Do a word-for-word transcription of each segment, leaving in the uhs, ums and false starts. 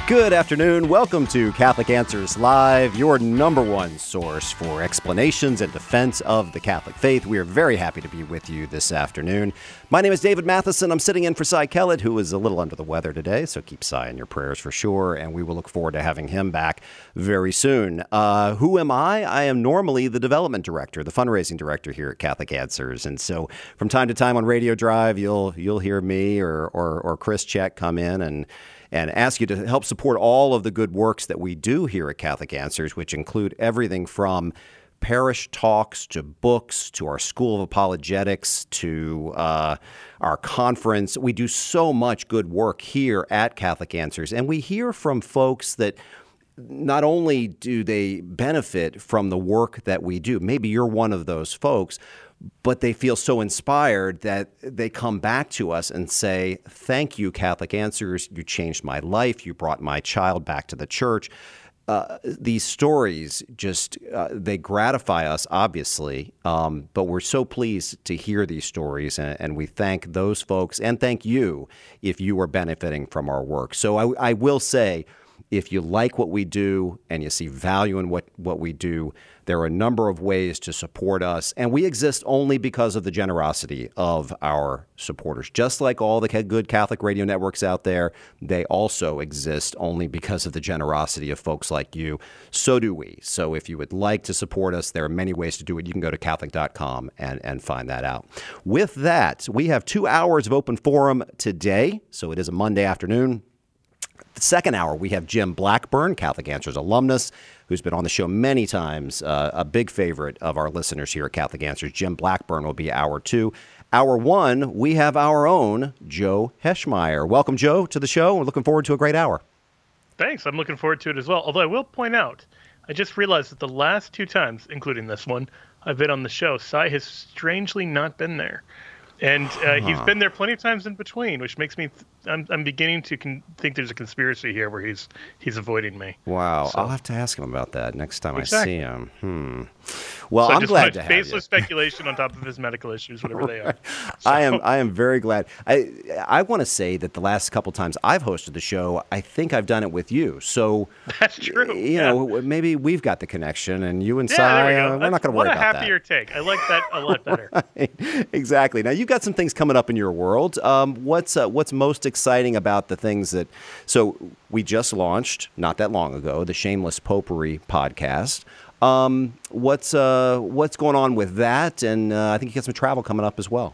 Good afternoon. Welcome to Catholic Answers Live, your number one source for explanations and defense of the Catholic faith. We are very happy to be with you this afternoon. My name is David Matheson. I'm sitting in for Cy Kellett, who is a little under the weather today, so keep Cy in your prayers for sure, and we will look forward to having him back very soon. Uh, who am I? I am normally the development director, the fundraising director here at Catholic Answers, and so from time to time on Radio Drive, you'll you'll hear me or or, or Chris Check come in and and ask you to help support all of the good works that we do here at Catholic Answers, which include everything from parish talks to books to our School of Apologetics to uh, our conference. We do so much good work here at Catholic Answers, and we hear from folks that not only do they benefit from the work that we do, maybe you're one of those folks, but they feel so inspired that they come back to us and say, thank you, Catholic Answers. You changed my life. You brought my child back to the church. Uh, these stories just, uh, they gratify us, obviously, um, but we're so pleased to hear these stories, and, and we thank those folks and thank you if you are benefiting from our work. So I, I will say, if you like what we do and you see value in what, what we do, there are a number of ways to support us, and we exist only because of the generosity of our supporters. Just like all the good Catholic radio networks out there, they also exist only because of the generosity of folks like you. So do we. So if you would like to support us, there are many ways to do it. You can go to Catholic dot com and, and find that out. With that, we have two hours of open forum today, so it is a Monday afternoon. The second hour, we have Jim Blackburn, Catholic Answers alumnus, who's been on the show many times, uh, a big favorite of our listeners here at Catholic Answers. Jim Blackburn will be hour two. Hour one, we have our own Joe Heschmeyer. Welcome, Joe, to the show. We're looking forward to a great hour. Thanks. I'm looking forward to it as well. Although I will point out, I just realized that the last two times, including this one, I've been on the show, Cy has strangely not been there. And uh, he's been there plenty of times in between, which makes me, th- I'm, I'm beginning to con- think there's a conspiracy here where he's he's avoiding me. Wow. So. I'll have to ask him about that next time exactly. I see him. Hmm. Well, so I'm just glad to have baseless you. speculation on top of his medical issues, whatever they are. So. I am I am very glad. I I want to say that the last couple times I've hosted the show, I think I've done it with you. So that's true. You yeah. know, maybe we've got the connection, and you and yeah, Cy, there we go. uh, we're not going to worry about that. What a happier take. I like that a lot better. Right. Exactly. Now you've got some things coming up in your world. Um, what's uh, what's most exciting about the things that? So we just launched not that long ago the Shameless Popery podcast. Um, what's uh, what's going on with that? And uh, I think you got some travel coming up as well.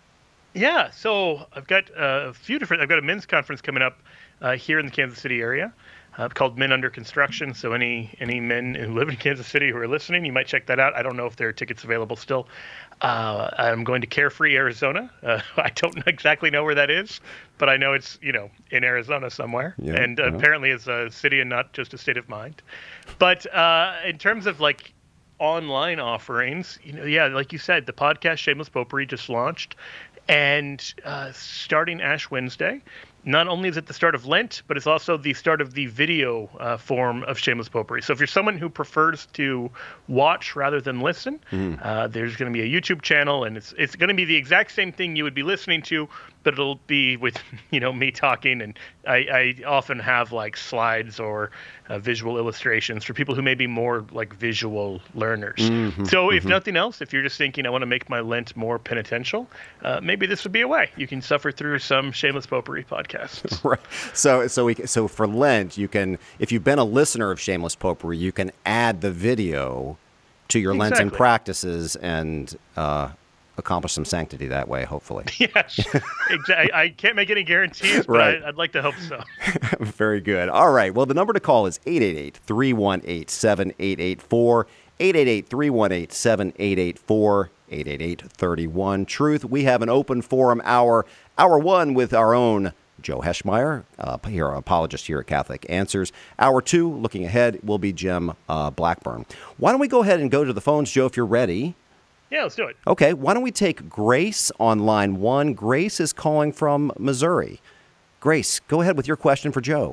Yeah, so I've got uh, a few different. I've got a men's conference coming up uh, here in the Kansas City area uh, called Men Under Construction. So any any men who live in Kansas City who are listening, you might check that out. I don't know if there are tickets available still. Uh, I'm going to Carefree, Arizona. Uh, I don't exactly know where that is, but I know it's, you know, in Arizona somewhere. Yeah, and uh, yeah. apparently it's a city and not just a state of mind. But uh, in terms of like online offerings, you know, yeah, like you said, the podcast Shameless Popery just launched. And uh, starting Ash Wednesday, not only is it the start of Lent, but it's also the start of the video uh, form of Shameless Popery. So if you're someone who prefers to watch rather than listen, mm. uh, there's going to be a YouTube channel, and it's it's going to be the exact same thing you would be listening to, but it'll be with, you know, me talking. And I, I often have like slides or uh, visual illustrations for people who may be more like visual learners. Mm-hmm, so if mm-hmm. nothing else, if you're just thinking, I want to make my Lent more penitential, uh, maybe this would be a way. You can suffer through some Shameless Popery podcasts. Right. So so we so for Lent, you can, if you've been a listener of Shameless Popery, you can add the video to your exactly. Lenten practices and uh, accomplish some sanctity that way, hopefully. Yes, exactly. I can't make any guarantees, but right. I, I'd like to hope so. Very good. All right. Well, the number to call is eight eight eight, three one eight, seven eight eight four, eight eight eight, three one eight, seven eight eight four, eight eight eight, three one, Truth. We have an open forum hour, hour one with our own Joe Heschmeyer, uh, here, apologist here at Catholic Answers. Hour two, looking ahead, will be Jim uh, Blackburn. Why don't we go ahead and go to the phones, Joe, if you're ready? Yeah, let's do it. Okay, why don't we take Grace on line one? Grace is calling from Missouri. Grace, go ahead with your question for Joe.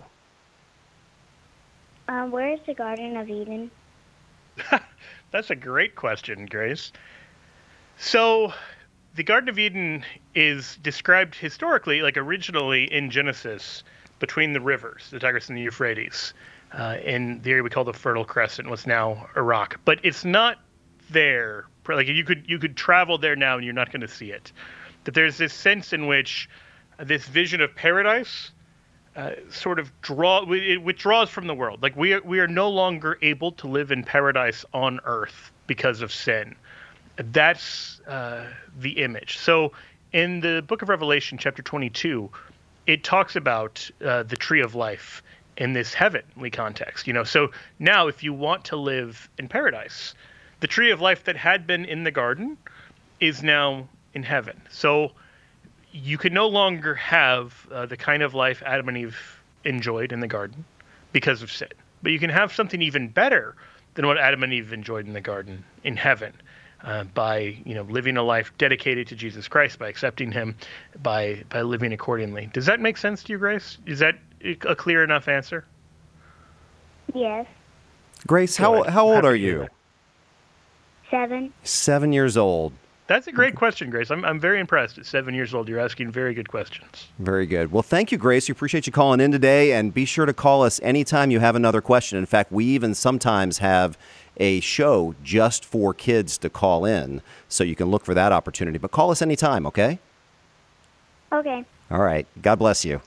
Um, where is the Garden of Eden? That's a great question, Grace. So, the Garden of Eden is described historically, like originally in Genesis, between the rivers, the Tigris and the Euphrates, uh, in the area we call the Fertile Crescent, what's now Iraq. But it's not there. Like you could you could travel there now and you're not going to see it. That there's this sense in which this vision of paradise uh, sort of draw it withdraws from the world. Like we are, we are no longer able to live in paradise on earth because of sin. That's uh, the image. So in the book of Revelation, chapter twenty-two, it talks about uh, the tree of life in this heavenly context. You know, so now if you want to live in paradise, the tree of life that had been in the garden is now in heaven. So you can no longer have uh, the kind of life Adam and Eve enjoyed in the garden because of sin. But you can have something even better than what Adam and Eve enjoyed in the garden in heaven. Uh, by you know living a life dedicated to Jesus Christ, by accepting Him, by by living accordingly. Does that make sense to you, Grace? Is that a clear enough answer? Yes. Grace, how Good. how old Happy are to hear you? that. Seven. Seven years old. That's a great question, Grace. I'm I'm very impressed. At seven years old, you're asking very good questions. Very good. Well, thank you, Grace. We appreciate you calling in today, and be sure to call us anytime you have another question. In fact, we even sometimes have a show just for kids to call in, so you can look for that opportunity. But call us anytime, okay? Okay. All right. God bless you.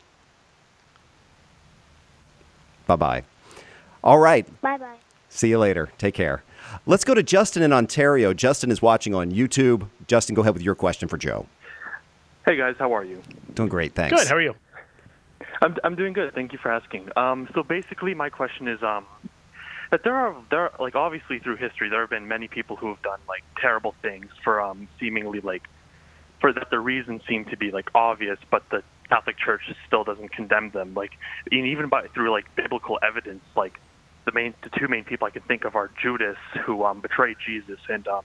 Bye-bye. All right. Bye-bye. See you later. Take care. Let's go to Justin in Ontario. Justin is watching on YouTube. Justin, go ahead with your question for Joe. Hey, guys. How are you? Doing great. Thanks. Good. How are you? I'm I'm doing good. Thank you for asking. Um, so basically, my question is um, that there are there are, like obviously through history there have been many people who have done like terrible things for um seemingly like for that the reasons seem to be like obvious, but the Catholic Church still doesn't condemn them. Like and even by through like biblical evidence, like the main the two main people I can think of are Judas, who um betrayed Jesus, and um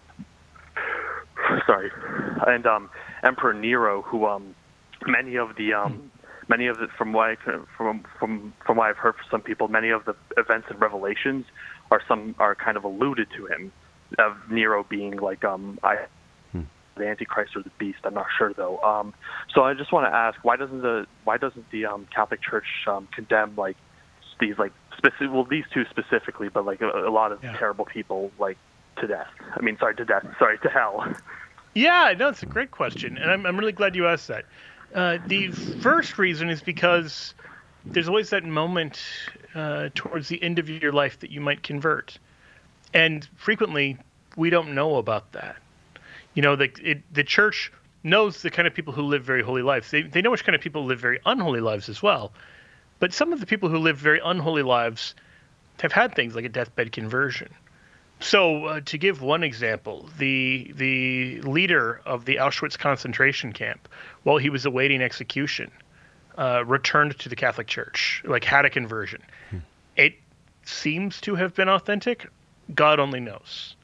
sorry, and um Emperor Nero, who um many of the um. Many of it, from what I, from from from what I've heard from some people, many of the events and revelations are some are kind of alluded to him, of Nero being like um I, hmm. the Antichrist or the Beast. I'm not sure though. Um, so I just want to ask, why doesn't the why doesn't the um, Catholic Church um, condemn like these like specific well these two specifically, but like a, a lot of yeah. terrible people like to death? I mean, sorry to death, sorry to hell. Yeah, no, it's a great question, and I'm I'm really glad you asked that. Uh, the first reason is because there's always that moment uh, towards the end of your life that you might convert. And frequently, we don't know about that. You know, the, it, the church knows the kind of people who live very holy lives. They, they know which kind of people live very unholy lives as well. But some of the people who live very unholy lives have had things like a deathbed conversion. So uh, to give one example, the the leader of the Auschwitz concentration camp, while he was awaiting execution, uh, returned to the Catholic Church, like had a conversion. Hmm. It seems to have been authentic. God only knows.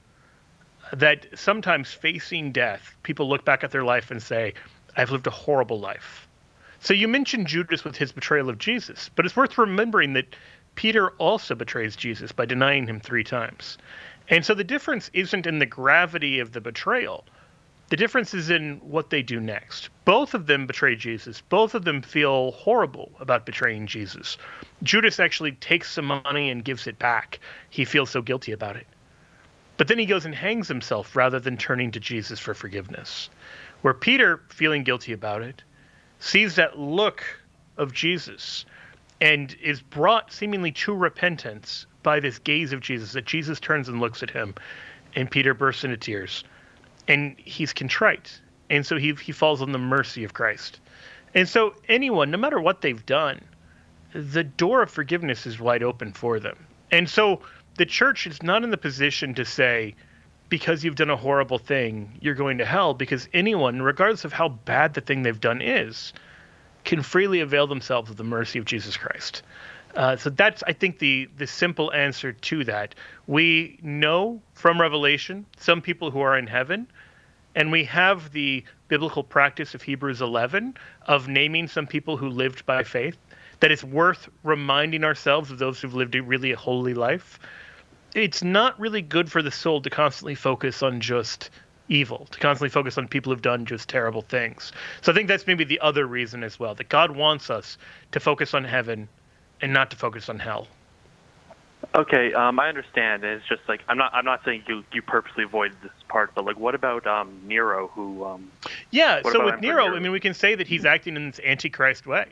That sometimes facing death, people look back at their life and say, I've lived a horrible life. So you mentioned Judas with his betrayal of Jesus, but it's worth remembering that Peter also betrays Jesus by denying him three times. And so the difference isn't in the gravity of the betrayal. The difference is in what they do next. Both of them betray Jesus. Both of them feel horrible about betraying Jesus. Judas actually takes some money and gives it back. He feels so guilty about it. But then he goes and hangs himself rather than turning to Jesus for forgiveness. Where Peter, feeling guilty about it, sees that look of Jesus and is brought seemingly to repentance by this gaze of Jesus, that Jesus turns and looks at him, and Peter bursts into tears. And he's contrite. And so he he falls on the mercy of Christ. And so anyone, no matter what they've done, the door of forgiveness is wide open for them. And so the church is not in the position to say, because you've done a horrible thing, you're going to hell, because anyone, regardless of how bad the thing they've done is, can freely avail themselves of the mercy of Jesus Christ. Uh, so that's, I think, the the simple answer to that. We know from Revelation some people who are in heaven, and we have the biblical practice of Hebrews eleven of naming some people who lived by faith, that it's worth reminding ourselves of those who've lived a really holy life. It's not really good for the soul to constantly focus on just evil, to constantly focus on people who've done just terrible things. So I think that's maybe the other reason as well, that God wants us to focus on heaven and not to focus on hell. Okay, um, I understand. It's just like I'm not. I'm not saying you you purposely avoided this part, but like, what about um, Nero? Who? Um, yeah. what So about with Emperor Nero, Nero? I mean, we can say that he's acting in this antichrist way,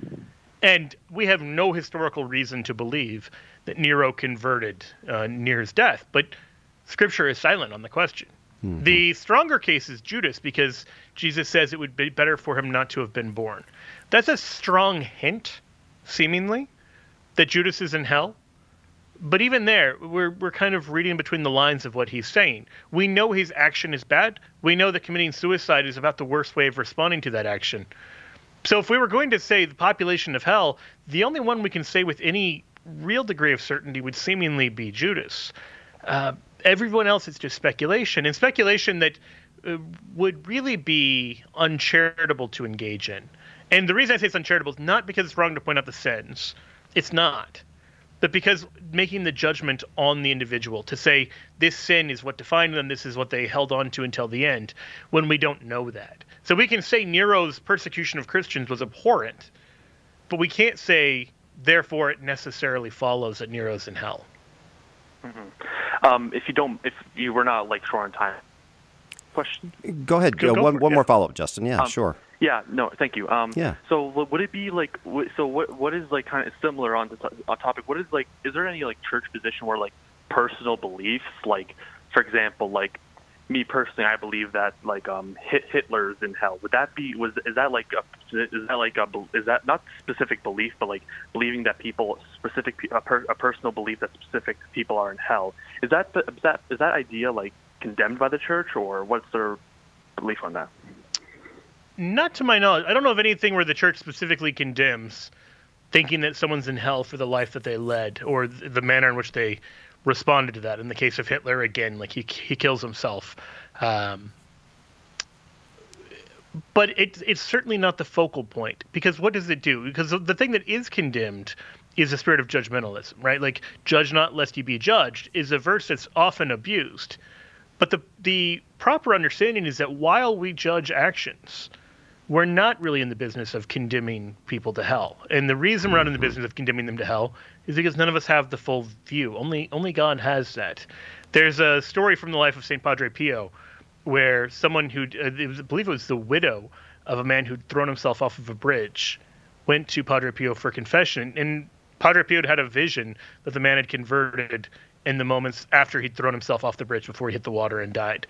and we have no historical reason to believe that Nero converted uh, near his death. But Scripture is silent on the question. Mm-hmm. The stronger case is Judas, because Jesus says it would be better for him not to have been born. That's a strong hint, seemingly, that Judas is in hell. But even there, we're we're kind of reading between the lines of what he's saying. We know his action is bad. We know that committing suicide is about the worst way of responding to that action. So if we were going to say the population of hell, the only one we can say with any real degree of certainty would seemingly be Judas. Uh, everyone else is just speculation, and speculation that uh, would really be uncharitable to engage in. And the reason I say it's uncharitable is not because it's wrong to point out the sins. It's not. But because making the judgment on the individual to say this sin is what defined them, this is what they held on to until the end, when we don't know that. So we can say Nero's persecution of Christians was abhorrent, but we can't say, therefore, it necessarily follows that Nero's in hell. Mm-hmm. Um, if you don't, if you were not like short on time, question. Go ahead. Go, uh, go one one it, more yeah. follow up, Justin. Yeah, um, sure. Yeah, no, thank you. Um, yeah. So would it be like, so what what is like kind of similar on the on topic? What is like, is there any like church position where like personal beliefs, like for example, like me personally, I believe that like um Hitler's in hell. Would that be was is that like a, is that like a is that not specific belief, but like believing that people specific a, per, a personal belief that specific people are in hell? Is that is that is that idea like condemned by the church, or what's their belief on that? Not to my knowledge. I don't know of anything where the church specifically condemns thinking that someone's in hell for the life that they led or the manner in which they responded to that. In the case of Hitler, again, like he he kills himself. Um, but it, it's certainly not the focal point, because what does it do? Because the thing that is condemned is the spirit of judgmentalism, right? Like, judge not lest you be judged is a verse that's often abused. But the the proper understanding is that while we judge actions, we're not really in the business of condemning people to hell. And the reason we're not in the business of condemning them to hell is because none of us have the full view. Only only God has that. There's a story from the life of Saint Padre Pio where someone who, uh, it was, I believe it was the widow of a man who'd thrown himself off of a bridge, went to Padre Pio for confession. And Padre Pio had a vision that the man had converted in the moments after he'd thrown himself off the bridge before he hit the water and died.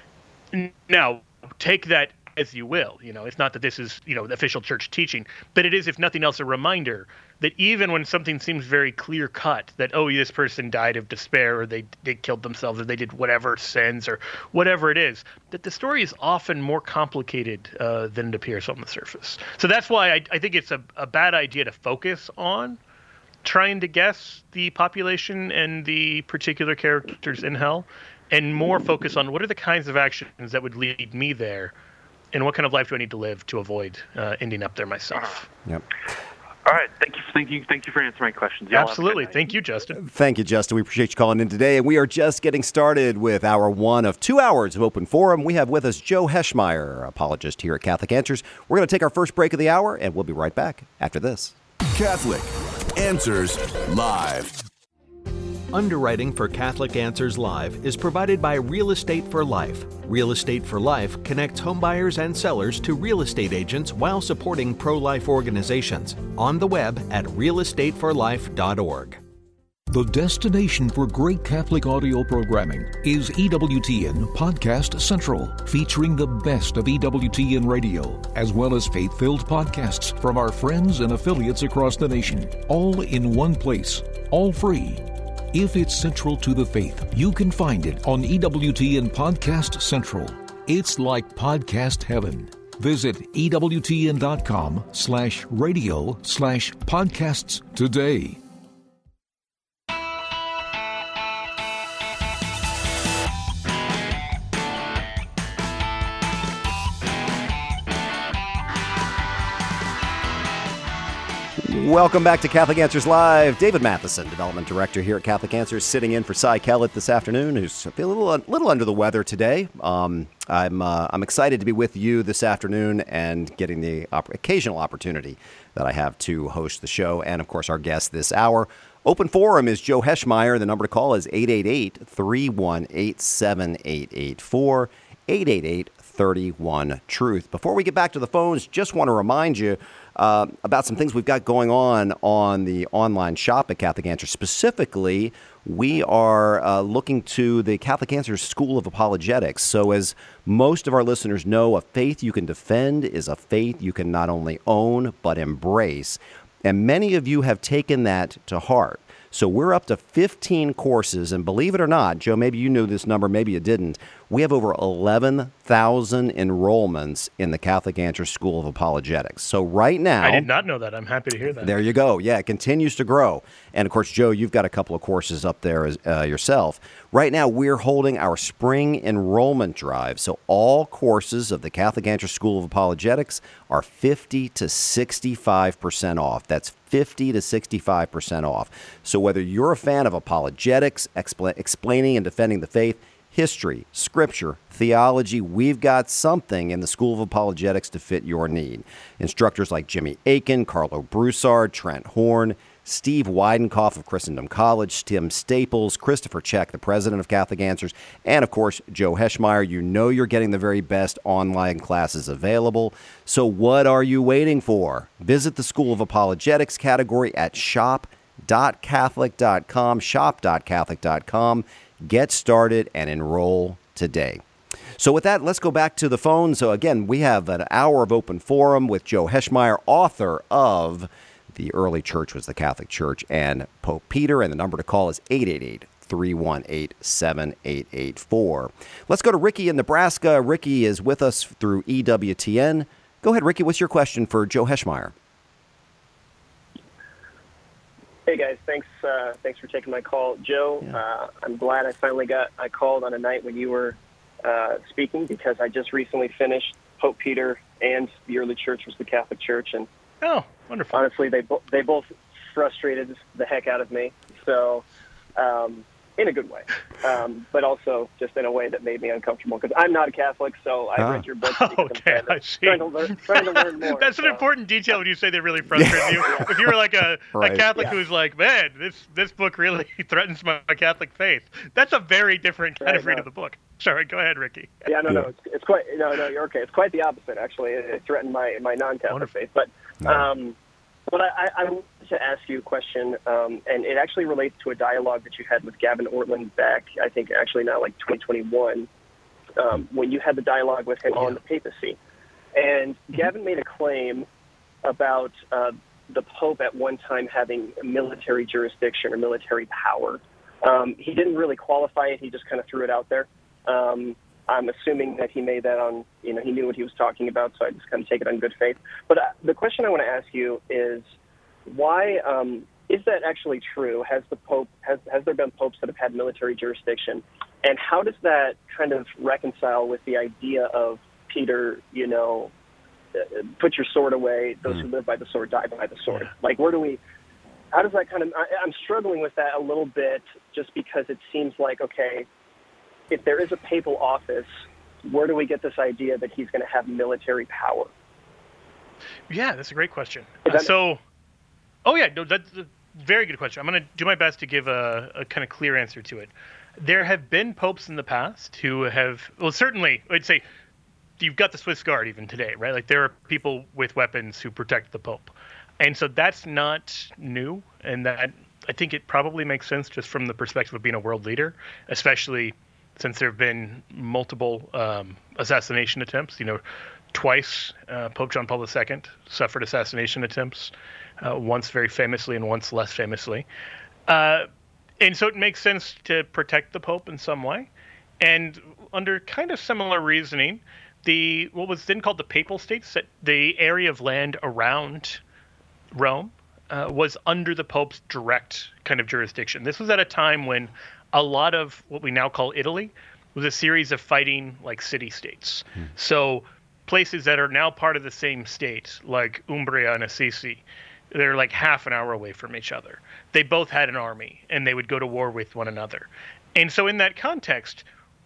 Now, take that as you will. You know, it's not that this is, you know, the official church teaching, but it is, if nothing else, a reminder that even when something seems very clear cut, that, oh, this person died of despair, or they, they killed themselves, or they did whatever sins, or whatever it is, that the story is often more complicated uh, than it appears on the surface. So that's why I, I think it's a, a bad idea to focus on trying to guess the population and the particular characters in hell, and more focus on what are the kinds of actions that would lead me there, and what kind of life do I need to live to avoid uh, ending up there myself. Yep. All right. Thank you. Thank you. Thank you for answering my questions. Y'all Absolutely. Thank you, Justin. Thank you, Justin. We appreciate you calling in today. And we are just getting started with hour one of two hours of Open Forum. We have with us Joe Heschmeyer, apologist here at Catholic Answers. We're going to take our first break of the hour, and we'll be right back after this. Catholic Answers Live. Underwriting for Catholic Answers Live is provided by Real Estate for Life. Real Estate for Life connects homebuyers and sellers to real estate agents while supporting pro-life organizations. On the web at real estate for life dot org. The destination for great Catholic audio programming is E W T N Podcast Central, featuring the best of E W T N radio, as well as faith-filled podcasts from our friends and affiliates across the nation, all in one place, all free. If it's central to the faith, you can find it on E W T N Podcast Central. It's like podcast heaven. Visit ewtn.com slash radio slash podcasts today. Welcome back to Catholic Answers Live. David Matheson, Development Director here at Catholic Answers, sitting in for Cy Kellett this afternoon, who's feeling a little, little under the weather today. Um, I'm uh, I'm excited to be with you this afternoon and getting the op- occasional opportunity that I have to host the show. And, of course, our guest this hour. Open forum is Joe Heschmeyer. The number to call is eight eight eight, three one eight, seven eight eight four, eight eight eight, three one, truth. Before we get back to the phones, just want to remind you Uh, about some things we've got going on on the online shop at Catholic Answers. Specifically, we are uh, looking to the Catholic Answers School of Apologetics. So as most of our listeners know, a faith you can defend is a faith you can not only own, but embrace. And many of you have taken that to heart. So we're up to fifteen courses, and believe it or not, Joe, maybe you knew this number, maybe you didn't. We have over eleven thousand enrollments in the Catholic Answers School of Apologetics. So right now... I did not know that. I'm happy to hear that. There you go. Yeah, it continues to grow. And, of course, Joe, you've got a couple of courses up there as, uh, yourself. Right now, we're holding our spring enrollment drive. So all courses of the Catholic Answers School of Apologetics are fifty to sixty-five percent off. That's fifty to sixty-five percent off. So whether you're a fan of apologetics, expl- explaining and defending the faith, history, scripture, theology, we've got something in the School of Apologetics to fit your need. Instructors like Jimmy Akin, Carlo Broussard, Trent Horn, Steve Weidenkopf of Christendom College, Tim Staples, Christopher Check, the president of Catholic Answers, and, of course, Joe Heschmeyer. You know you're getting the very best online classes available. So what are you waiting for? Visit the School of Apologetics category at shop dot catholic dot com, shop dot catholic dot com. Get started and enroll today. So with that, let's go back to the phone. So again, we have an hour of open forum with Joe Heschmeyer, author of The Early Church Was the Catholic Church and Pope Peter, and the number to call is eight eight eight, three one eight, seven eight eight four. Let's go to Ricky in Nebraska. Ricky is with us through E W T N. Go ahead, Ricky. What's your question for Joe Heschmeyer? Hey guys, thanks uh, thanks for taking my call, Joe. Yeah. Uh, I'm glad I finally got I called on a night when you were uh, speaking, because I just recently finished Pope Peter and The Early Church Was the Catholic Church, and Oh, wonderful. honestly, they bo- they both frustrated the heck out of me. So, um, in a good way, um, but also just in a way that made me uncomfortable, because I'm not a Catholic, so I Ah. read your book. because I'm Okay, trying to, I see. Trying to learn, trying to learn more. That's an so. important detail when you say they really frustrate you. If you were like a, Right. a Catholic Yeah. who's like, man, this this book really threatens my Catholic faith, that's a very different kind Right, of read no. of the book. Sorry, go ahead, Ricky. Yeah, no, no, it's, it's quite no, no. You're okay. It's quite the opposite, actually. It, it threatened my my non-Catholic Wonderful. faith. But, um, but I, I, I wanted to ask you a question, um, and it actually relates to a dialogue that you had with Gavin Ortland back, I think, actually now like twenty twenty-one, um, when you had the dialogue with him on the papacy, and Gavin made a claim about uh, the Pope at one time having military jurisdiction or military power. Um, he didn't really qualify it. He just kind of threw it out there. Um, I'm assuming that he made that on, you know, he knew what he was talking about, so I just kind of take it on good faith. But uh, the question I want to ask you is, why um, is that actually true? Has the Pope has has there been popes that have had military jurisdiction, and how does that kind of reconcile with the idea of Peter, you know, uh, put your sword away, those who live by the sword die by the sword? Like, where do we? How does that kind of? I, I'm struggling with that a little bit, just because it seems like, okay, if there is a papal office, where do we get this idea that he's going to have military power? Yeah, that's a great question. Is Uh, that- so, oh yeah, no, that's a very good question. I'm going to do my best to give a, a kind of clear answer to it. There have been popes in the past who have, well, certainly, I'd say you've got the Swiss Guard even today, right? Like there are people with weapons who protect the Pope. And so that's not new. And that, I think it probably makes sense just from the perspective of being a world leader, especially since there have been multiple um, assassination attempts. You know, twice uh, Pope John Paul the Second suffered assassination attempts, uh, once very famously and once less famously. Uh, and so it makes sense to protect the Pope in some way. And under kind of similar reasoning, the what was then called the Papal States, the area of land around Rome, uh, was under the Pope's direct kind of jurisdiction. This was at a time when a lot of what we now call Italy was a series of fighting like city-states. Hmm. So places that are now part of the same state, like Umbria and Assisi, They're like half an hour away from each other. They both had an army, and they would go to war with one another. And so in that context,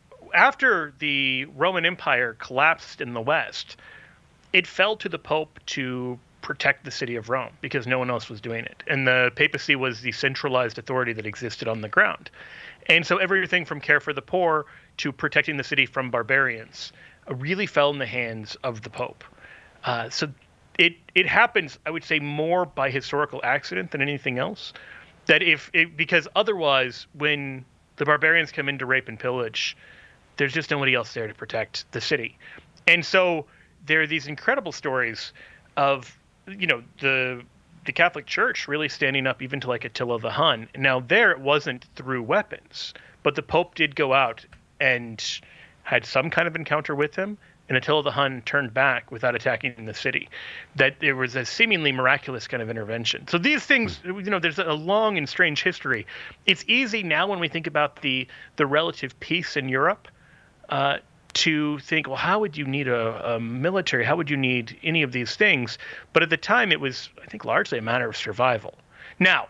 after the Roman Empire collapsed in the West, it fell to the Pope to protect the city of Rome because no one else was doing it. And the papacy was the centralized authority that existed on the ground. And so everything from care for the poor to protecting the city from barbarians really fell in the hands of the Pope. Uh, so it it happens, I would say, more by historical accident than anything else. That if it, because otherwise, when the barbarians come in to rape and pillage, there's just nobody else there to protect the city. And so there are these incredible stories of, you know, the the Catholic Church really standing up even to like Attila the Hun. Now there it wasn't through weapons, but the Pope did go out and had some kind of encounter with him, and Attila the Hun turned back without attacking the city. That there was a seemingly miraculous kind of intervention. So these things, you know, there's a long and strange history. It's easy now when we think about the the relative peace in Europe, uh, to think, well, how would you need a, a military? How would you need any of these things? But at the time, it was, I think, largely a matter of survival. Now,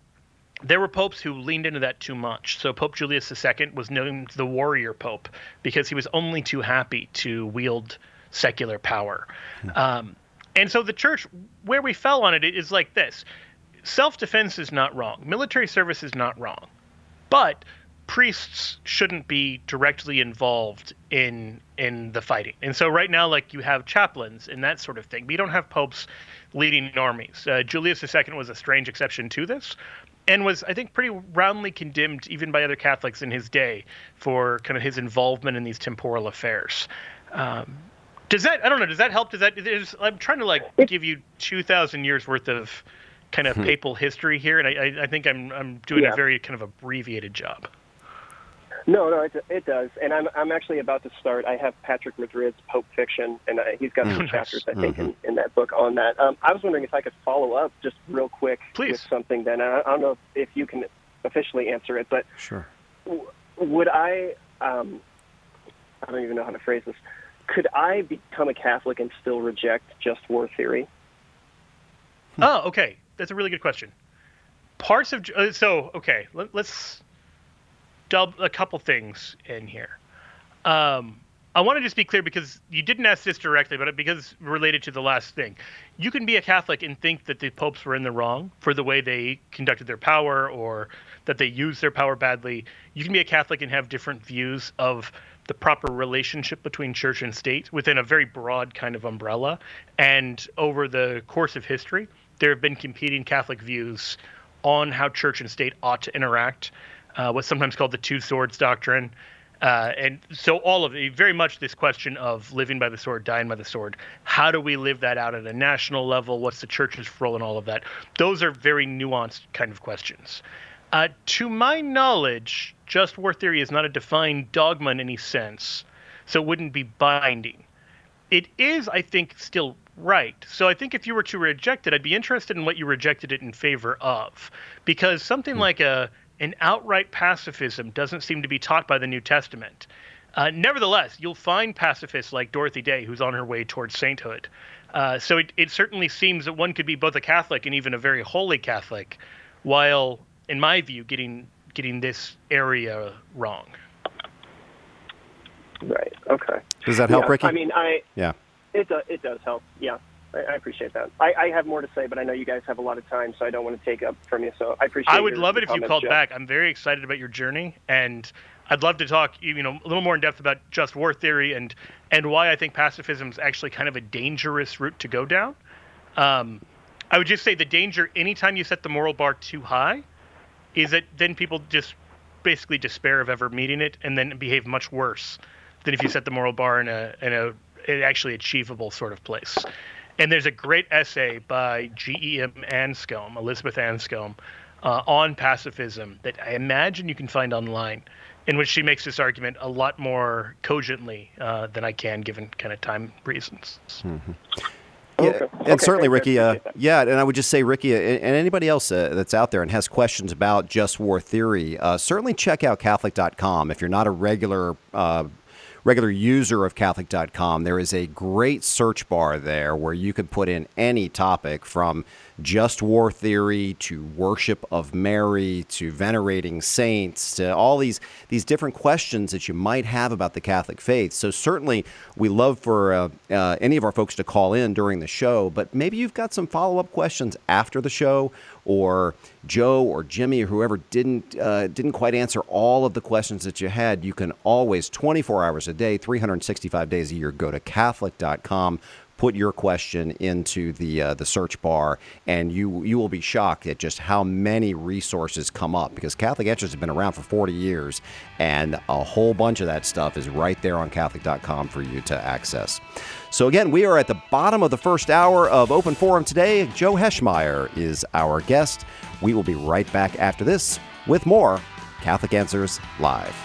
there were popes who leaned into that too much. So Pope Julius the Second was named the warrior pope because he was only too happy to wield secular power. Mm-hmm. Um, and so the church, where we fell on it is like this. Self-defense is not wrong. Military service is not wrong. But priests shouldn't be directly involved in in the fighting. And so right now, like, you have chaplains and that sort of thing, but you don't have popes leading armies. Uh, Julius the Second was a strange exception to this and was, I think, pretty roundly condemned even by other Catholics in his day for kind of his involvement in these temporal affairs. Um, does that, I don't know, does that help? Does that, is, I'm trying to like give you two thousand years worth of kind of papal history here, and I, I, I think I'm I'm doing yeah. a very kind of abbreviated job. No, no, it, it does. And I'm I'm actually about to start. I have Patrick Madrid's Pope Fiction, and uh, he's got some Mm-hmm. chapters, I think, in, in that book on that. Um, I was wondering if I could follow up just real quick Please. with something then. I, I don't know if you can officially answer it, but Sure. w- would I, um, I don't even know how to phrase this, could I become a Catholic and still reject just war theory? Oh, okay. That's a really good question. Parts of, uh, so, okay, let, let's dub a couple things in here. Um, I want to just be clear because you didn't ask this directly, but because related to the last thing. You can be a Catholic and think that the popes were in the wrong for the way they conducted their power or that they used their power badly. You can be a Catholic and have different views of the proper relationship between church and state within a very broad kind of umbrella. And over the course of history, there have been competing Catholic views on how church and state ought to interact. Uh, what's sometimes called the two swords doctrine. Uh, and so all of it, very much this question of living by the sword, dying by the sword. How do we live that out at a national level? What's the church's role in all of that? Those are very nuanced kind of questions. Uh, to my knowledge, just war theory is not a defined dogma in any sense, so it wouldn't be binding. It is, I think, still right. So I think if you were to reject it, I'd be interested in what you rejected it in favor of. Because something like a an outright pacifism doesn't seem to be taught by the New Testament. Uh, nevertheless, you'll find pacifists like Dorothy Day, who's on her way towards sainthood. Uh, so it, it certainly seems that one could be both a Catholic and even a very holy Catholic, while, in my view, getting getting this area wrong. Right. Okay. Does that help, yeah, Ricky? I mean, I yeah. It does. It does help. Yeah. I appreciate that. I, I have more to say, but I know you guys have a lot of time, so I don't want to take up from you. So I appreciate. I would your, love it your if you comments, called Jeff. back. I'm very excited about your journey, and I'd love to talk, you know, a little more in depth about just war theory and and why I think pacifism is actually kind of a dangerous route to go down. Um, I would just say the danger anytime you set the moral bar too high is that then people just basically despair of ever meeting it, and then behave much worse than if you set the moral bar in a in a an actually achievable sort of place. And there's a great essay by G E M Anscombe, Elizabeth Anscombe, uh, on pacifism that I imagine you can find online, in which she makes this argument a lot more cogently uh, than I can, given kind of time reasons. Mm-hmm. Yeah, Okay. and Okay, certainly, thank you. Ricky, I uh, appreciate that. yeah, and I would just say, Ricky, uh, and anybody else uh, that's out there and has questions about just war theory, uh, certainly check out Catholic dot com. If you're not a regular uh, regular user of Catholic dot com, there is a great search bar there where you can put in any topic from just war theory to worship of Mary to venerating saints to all these these different questions that you might have about the Catholic faith. So certainly we love for uh, uh, any of our folks to call in during the show, but maybe you've got some follow-up questions after the show, or Joe or Jimmy or whoever didn't uh, didn't quite answer all of the questions that you had. You can always, twenty-four hours a day, three hundred sixty-five days a year, go to Catholic dot com, put your question into the uh, the search bar, and you you will be shocked at just how many resources come up, because Catholic Answers has been around for forty years, and a whole bunch of that stuff is right there on Catholic dot com for you to access. So again, we are at the bottom of the first hour of Open Forum today. Joe Heschmeyer is our guest. We will be right back after this with more Catholic Answers Live.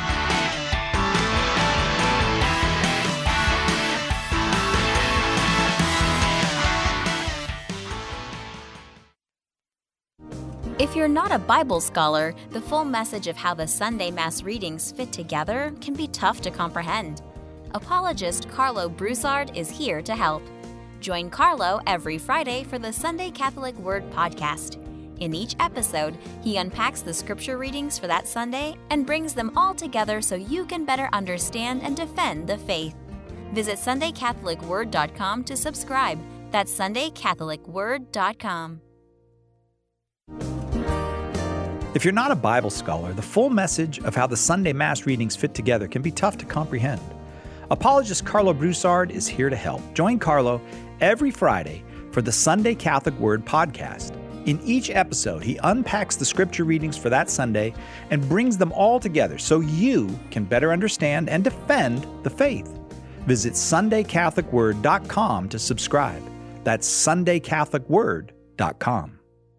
If you're not a Bible scholar, the full message of how the Sunday Mass readings fit together can be tough to comprehend. Apologist Carlo Broussard is here to help. Join Carlo every Friday for the Sunday Catholic Word podcast. In each episode, he unpacks the scripture readings for that Sunday and brings them all together so you can better understand and defend the faith. Visit Sunday Catholic Word dot com to subscribe. That's Sunday Catholic Word dot com. If you're not a Bible scholar, the full message of how the Sunday Mass readings fit together can be tough to comprehend. Apologist Carlo Broussard is here to help. Join Carlo every Friday for the Sunday Catholic Word podcast. In each episode, he unpacks the scripture readings for that Sunday and brings them all together so you can better understand and defend the faith. Visit Sunday Catholic Word dot com to subscribe. That's Sunday Catholic Word dot com.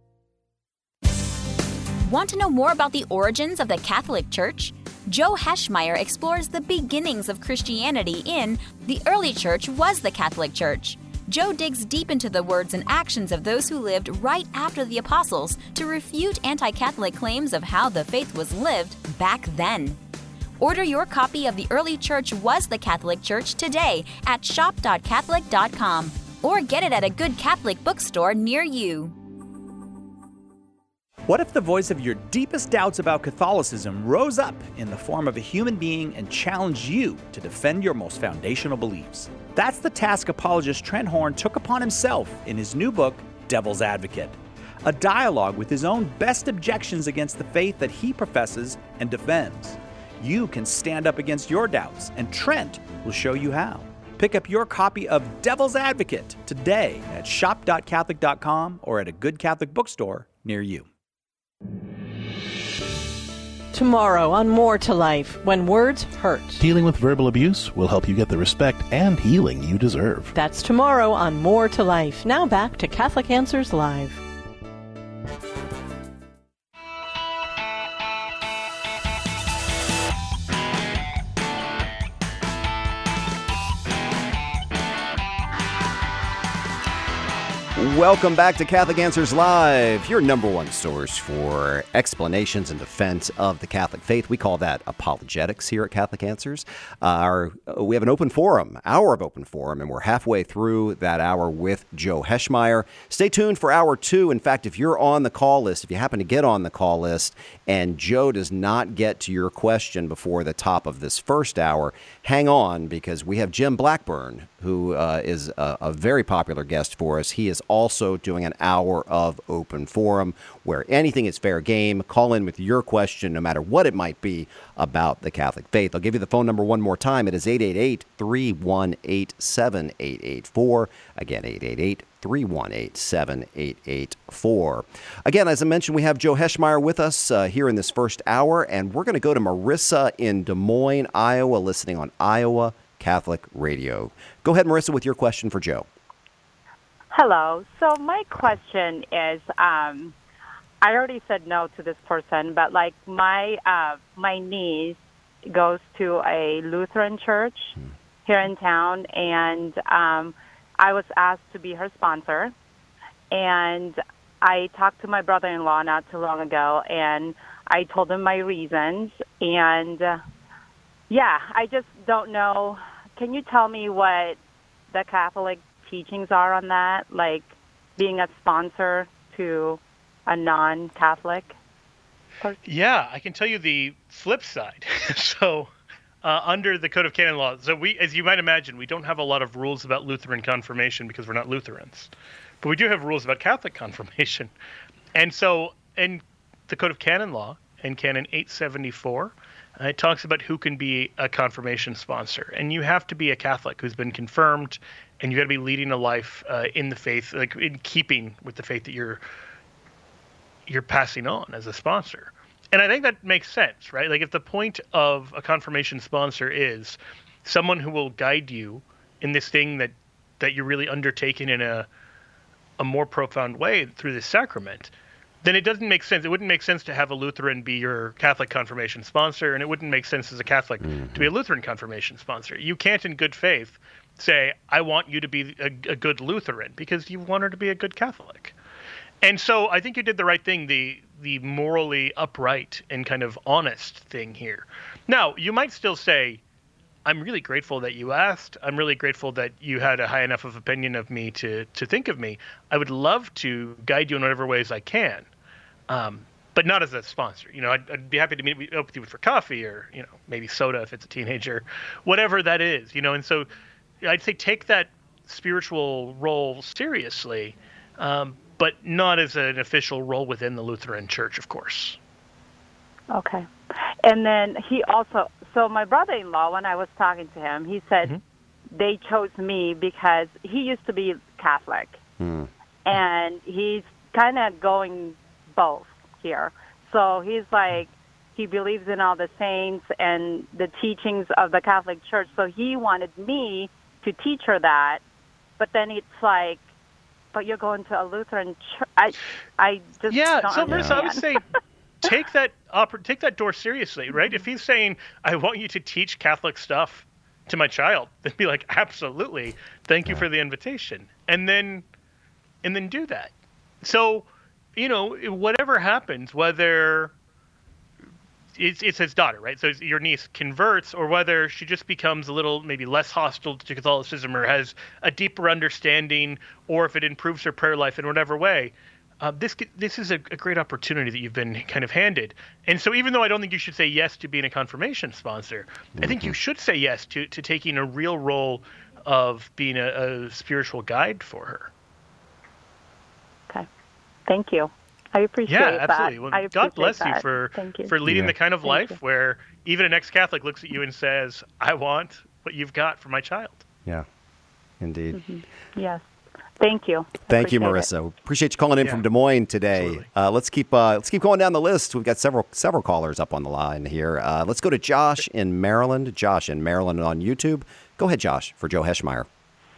Want to know more about the origins of the Catholic Church? Joe Heschmeyer explores the beginnings of Christianity in The Early Church Was the Catholic Church. Joe digs deep into the words and actions of those who lived right after the apostles to refute anti-Catholic claims of how the faith was lived back then. Order your copy of The Early Church Was the Catholic Church today at shop dot catholic dot com or get it at a good Catholic bookstore near you. What if the voice of your deepest doubts about Catholicism rose up in the form of a human being and challenged you to defend your most foundational beliefs? That's the task apologist Trent Horn took upon himself in his new book, Devil's Advocate, a dialogue with his own best objections against the faith that he professes and defends. You can stand up against your doubts, and Trent will show you how. Pick up your copy of Devil's Advocate today at shop dot catholic dot com or at a good Catholic bookstore near you. Tomorrow on More to Life, when words hurt. Dealing with verbal abuse will help you get the respect and healing you deserve. That's tomorrow on More to Life. Now back to Catholic Answers Live. Welcome back to Catholic Answers Live, your number one source for explanations and defense of the Catholic faith. We call that apologetics here at Catholic Answers. Uh, our, we have an open forum, hour of open forum, and we're halfway through that hour with Joe Heschmeyer. Stay tuned for hour two. In fact, if you're on the call list, if you happen to get on the call list and Joe does not get to your question before the top of this first hour, hang on, because we have Jim Blackburn, who uh, is a, a very popular guest for us. He is also doing an hour of open forum where anything is fair game. Call in with your question, no matter what it might be, about the Catholic faith. I'll give you the phone number one more time. It is eight eight eight, three one eight, seven eight eight four. Again, eight eight eight, three one eight, seven eight eight four. Again, as I mentioned, we have Joe Heschmeyer with us uh, here in this first hour, and we're going to go to Marissa in Des Moines, Iowa, listening on Iowa Catholic Radio. Go ahead, Marissa, with your question for Joe. Hello. So my question is, um, I already said no to this person, but like my uh, my niece goes to a Lutheran church here in town, and um, I was asked to be her sponsor. And I talked to my brother-in-law not too long ago, and I told him my reasons. And uh, yeah, I just don't know. Can you tell me what the Catholic teachings are on that? Like, being a sponsor to a non-Catholic person? Yeah, I can tell you the flip side. so uh, under the Code of Canon Law, so we, as you might imagine, we don't have a lot of rules about Lutheran confirmation because we're not Lutherans. But we do have rules about Catholic confirmation. And so in the Code of Canon Law, in Canon eight seventy-four, uh, it talks about who can be a confirmation sponsor. And you have to be a Catholic who's been confirmed, and you got to be leading a life uh, in the faith, like in keeping with the faith that you're you're passing on as a sponsor. And I think that makes sense, right? Like if the point of a confirmation sponsor is someone who will guide you in this thing that, that you're really undertaking in a a more profound way through this sacrament, then it doesn't make sense. It wouldn't make sense to have a Lutheran be your Catholic confirmation sponsor, and it wouldn't make sense as a Catholic mm-hmm. to be a Lutheran confirmation sponsor. You can't, in good faith, say, I want you to be a, a good Lutheran, because you want her to be a good Catholic. And so I think you did the right thing, the the morally upright and kind of honest thing here. Now, you might still say, I'm really grateful that you asked. I'm really grateful that you had a high enough of opinion of me to to think of me. I would love to guide you in whatever ways I can, um, but not as a sponsor. You know, I'd, I'd be happy to meet up with you for coffee or, you know, maybe soda if it's a teenager, whatever that is, you know. And so I'd say take that spiritual role seriously, um, but not as an official role within the Lutheran Church, of course. Okay. And then he also, so my brother-in-law, when I was talking to him, he said mm-hmm. they chose me because he used to be Catholic. Mm. And he's kind of going both here. So he's like, he believes in all the saints and the teachings of the Catholic Church. So he wanted me to teach her that. But then it's like, but you're going to a Lutheran church. I, I just yeah. don't So understand. Marissa, I would say take that oppor- take that door seriously, right? If he's saying, I want you to teach Catholic stuff to my child, then be like, absolutely. Thank you for the invitation. And then, and then do that. So, you know, whatever happens, whether it's, it's his daughter, right? So your niece converts, or whether she just becomes a little maybe less hostile to Catholicism or has a deeper understanding, or if it improves her prayer life in whatever way, uh, this this is a, a great opportunity that you've been kind of handed. And so even though I don't think you should say yes to being a confirmation sponsor, mm-hmm. I think you should say yes to, to taking a real role of being a, a spiritual guide for her. Okay. Thank you. I appreciate yeah, that. absolutely. Well, I appreciate God bless that. you for you. for leading yeah. the kind of Thank life you. where even an ex-Catholic looks at you and says, I want what you've got for my child. Yeah, indeed. Mm-hmm. Yes. Thank you. Thank you, Appreciate Marissa. Appreciate you calling in Yeah. from Des Moines today. Uh, let's keep uh, let's keep going down the list. We've got several several callers up on the line here. Uh, let's go to Josh in Maryland. Josh in Maryland on YouTube. Go ahead, Josh, for Joe Heschmeyer.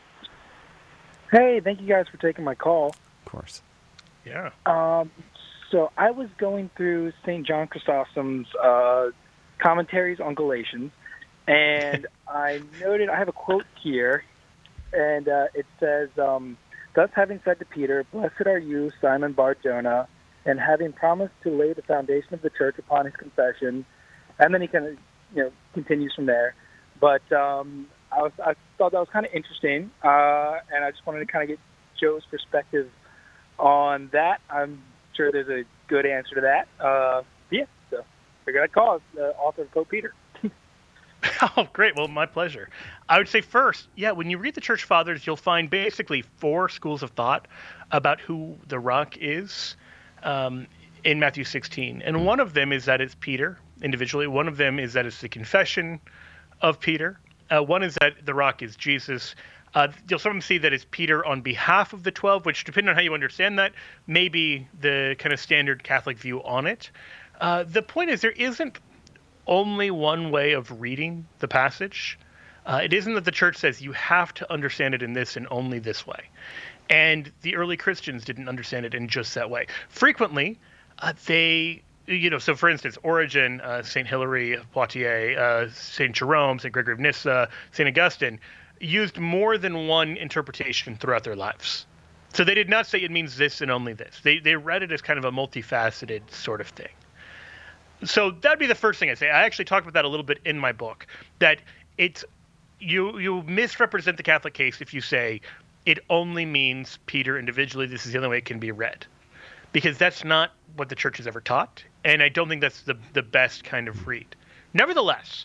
Hey, thank you guys for taking my call. Of course. Yeah. Um, so I was going through Saint John Chrysostom's uh, commentaries on Galatians, and I noted, I have a quote here, and uh, it says, um, thus having said to Peter, blessed are you, Simon Bar-Jonah, and having promised to lay the foundation of the church upon his confession, and then he kind of, you know, continues from there. But um, I, was, I thought that was kind of interesting, uh, and I just wanted to kind of get Joe's perspective on that. I'm sure there's a good answer to that. Uh, yeah, so figured I'd call the author of Pope Peter. Oh, great. Well, my pleasure. I would say first, yeah, when you read the Church Fathers, you'll find basically four schools of thought about who the rock is um, in Matthew sixteen. And one of them is that it's Peter individually. One of them is that it's the confession of Peter. Uh, one is that the rock is Jesus. Uh, you'll sometimes see that it's Peter on behalf of the twelve, which, depending on how you understand that, may be the kind of standard Catholic view on it. Uh, the point is there isn't only one way of reading the passage. Uh, it isn't that the church says you have to understand it in this and only this way. And the early Christians didn't understand it in just that way. Frequently, uh, they, you know, so for instance, Origen, uh, Saint Hilary of Poitiers, uh, Saint Jerome, Saint Gregory of Nyssa, Saint Augustine, used more than one interpretation throughout their lives. So they did not say it means this and only this. They they read it as kind of a multifaceted sort of thing. So that'd be the first thing I say. I actually talked about that a little bit in my book, that it's you you misrepresent the Catholic case if you say it only means Peter individually. This is the only way it can be read. Because that's not what the church has ever taught, and I don't think that's the, the best kind of read. Nevertheless,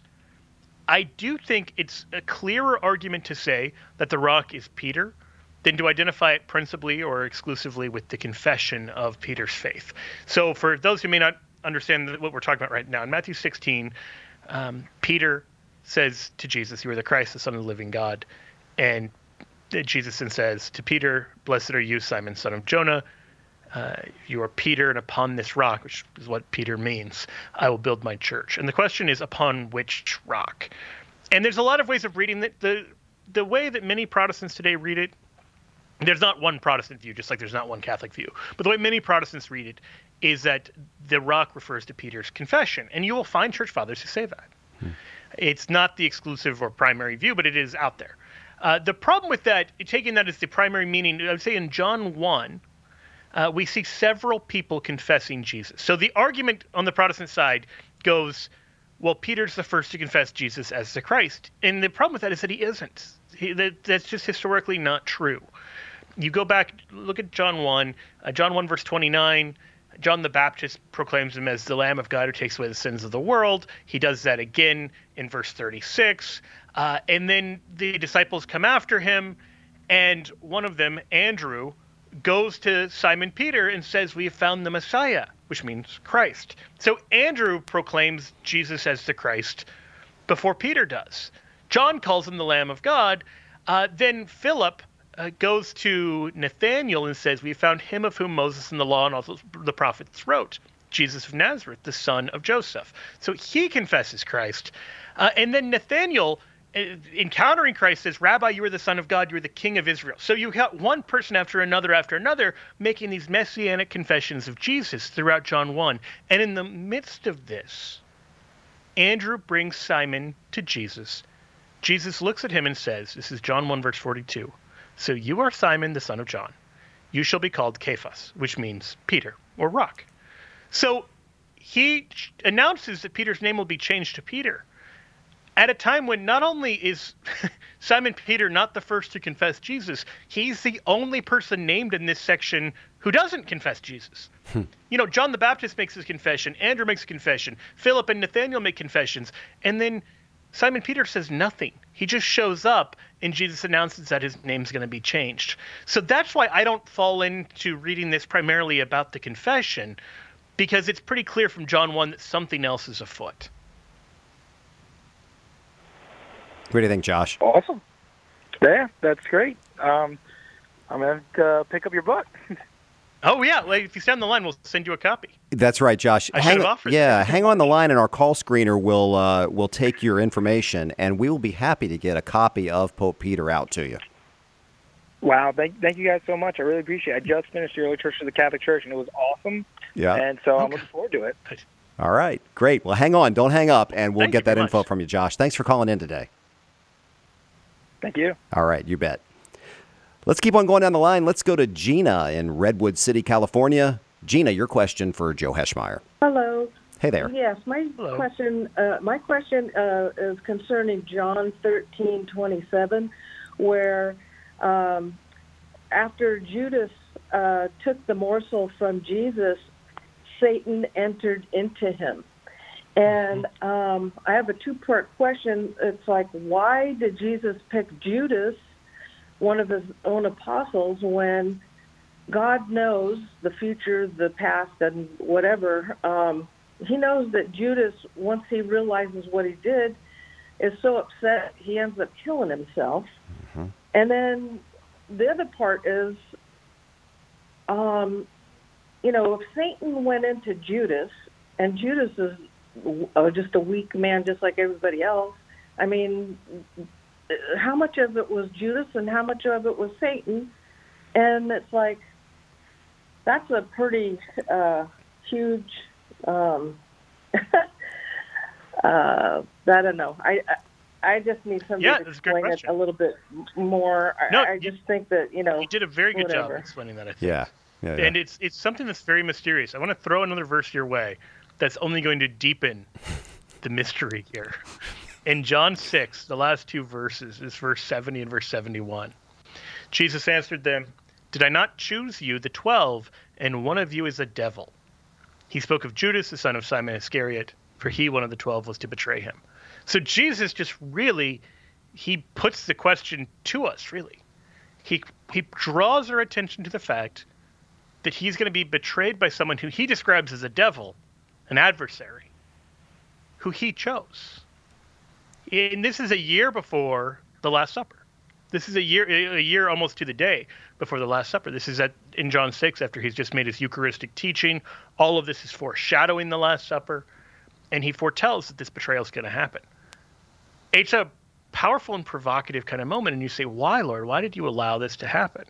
I do think it's a clearer argument to say that the rock is Peter than to identify it principally or exclusively with the confession of Peter's faith. So for those who may not understand what we're talking about right now, in Matthew sixteen, um, Peter says to Jesus, "You are the Christ, the Son of the living God." And Jesus then says to Peter, "Blessed are you, Simon, son of Jonah. Uh, you are Peter, and upon this rock," which is what Peter means, "I will build my church." And the question is, upon which rock? And there's a lot of ways of reading that. The the way that many Protestants today read it, there's not one Protestant view, just like there's not one Catholic view. But the way many Protestants read it is that the rock refers to Peter's confession. And you will find church fathers who say that. Hmm. It's not the exclusive or primary view, but it is out there. Uh, the problem with that, taking that as the primary meaning, I would say in John one, Uh, we see several people confessing Jesus. So the argument on the Protestant side goes, well, Peter's the first to confess Jesus as the Christ. And the problem with that is that he isn't. He, that, that's just historically not true. You go back, look at John one, uh, John one verse twenty-nine, John the Baptist proclaims him as the Lamb of God who takes away the sins of the world. He does that again in verse thirty-six. Uh, and then the disciples come after him, and one of them, Andrew, goes to Simon Peter and says, "We have found the Messiah," which means Christ. So Andrew proclaims Jesus as the Christ before Peter does. John calls him the Lamb of God. Uh, then Philip uh, goes to Nathanael and says, "We have found him of whom Moses and the law and also the prophets wrote, Jesus of Nazareth, the son of Joseph." So he confesses Christ. Uh, and then Nathanael, encountering Christ, says, "Rabbi, you are the Son of God, you are the King of Israel." So you got one person after another after another making these messianic confessions of Jesus throughout John one. And in the midst of this, Andrew brings Simon to Jesus. Jesus looks at him and says, this is John one verse forty-two, "So you are Simon, the son of John. You shall be called Cephas," which means Peter or rock. So he announces that Peter's name will be changed to Peter at a time when not only is Simon Peter not the first to confess Jesus, he's the only person named in this section who doesn't confess Jesus. Hmm. You know, John the Baptist makes his confession, Andrew makes a confession, Philip and Nathanael make confessions, and then Simon Peter says nothing. He just shows up, and Jesus announces that his name's going to be changed. So that's why I don't fall into reading this primarily about the confession, because it's pretty clear from John one that something else is afoot. What do you think, Josh? Awesome. Yeah, that's great. Um, I'm going to uh, pick up your book. Oh, yeah. Like, if you stay on the line, we'll send you a copy. That's right, Josh. I hang, should have offered Yeah, that. hang on the line, and our call screener will uh, will take your information, and we will be happy to get a copy of Pope Peter out to you. Wow, thank, thank you guys so much. I really appreciate it. I just finished the Early Church of the Catholic Church, and it was awesome. Yeah. And so I'm looking forward to it. All right, great. Well, hang on. Don't hang up, and we'll Thank get you that very info much. from you, Josh. Thanks for calling in today. Thank you. All right, you bet. Let's keep on going down the line. Let's go to Gina in Redwood City, California. Gina, your question for Joe Heschmeyer. Hello. Hey there. Yes, my Hello. question. Uh, my question uh, is concerning John thirteen twenty seven, where um, after Judas uh, took the morsel from Jesus, Satan entered into him. And um, I have a two-part question. It's like, why did Jesus pick Judas, one of his own apostles, when God knows the future, the past, and whatever? Um, he knows that Judas, once he realizes what he did, is so upset he ends up killing himself. Mm-hmm. And then the other part is, um, you know, if Satan went into Judas, and Judas is uh, just a weak man just like everybody else, I mean, how much of it was Judas and how much of it was Satan? And it's like, that's a pretty uh, huge, um, uh, I don't know. I, I I just need somebody Yeah, to that's a good explain it question. a little bit more. I, No, I just think that, you know, You did a very good whatever. job explaining that, I think. Yeah. yeah, yeah. And it's it's something that's very mysterious. I want to throw another verse your way that's only going to deepen the mystery here. In John six, the last two verses is verse seventy and verse seventy-one. Jesus answered them, "Did I not choose you, the twelve, and one of you is a devil?" He spoke of Judas, the son of Simon Iscariot, for he, one of the twelve, was to betray him. So Jesus just really, he puts the question to us, really. He, he draws our attention to the fact that he's going to be betrayed by someone who he describes as a devil, an adversary, who he chose. And this is a year before the Last Supper. This is a year, a year almost to the day before the Last Supper. This is at in John six, after he's just made his Eucharistic teaching. All of this is foreshadowing the Last Supper, and he foretells that this betrayal is going to happen. It's a powerful and provocative kind of moment, and you say, why, Lord? Why did you allow this to happen?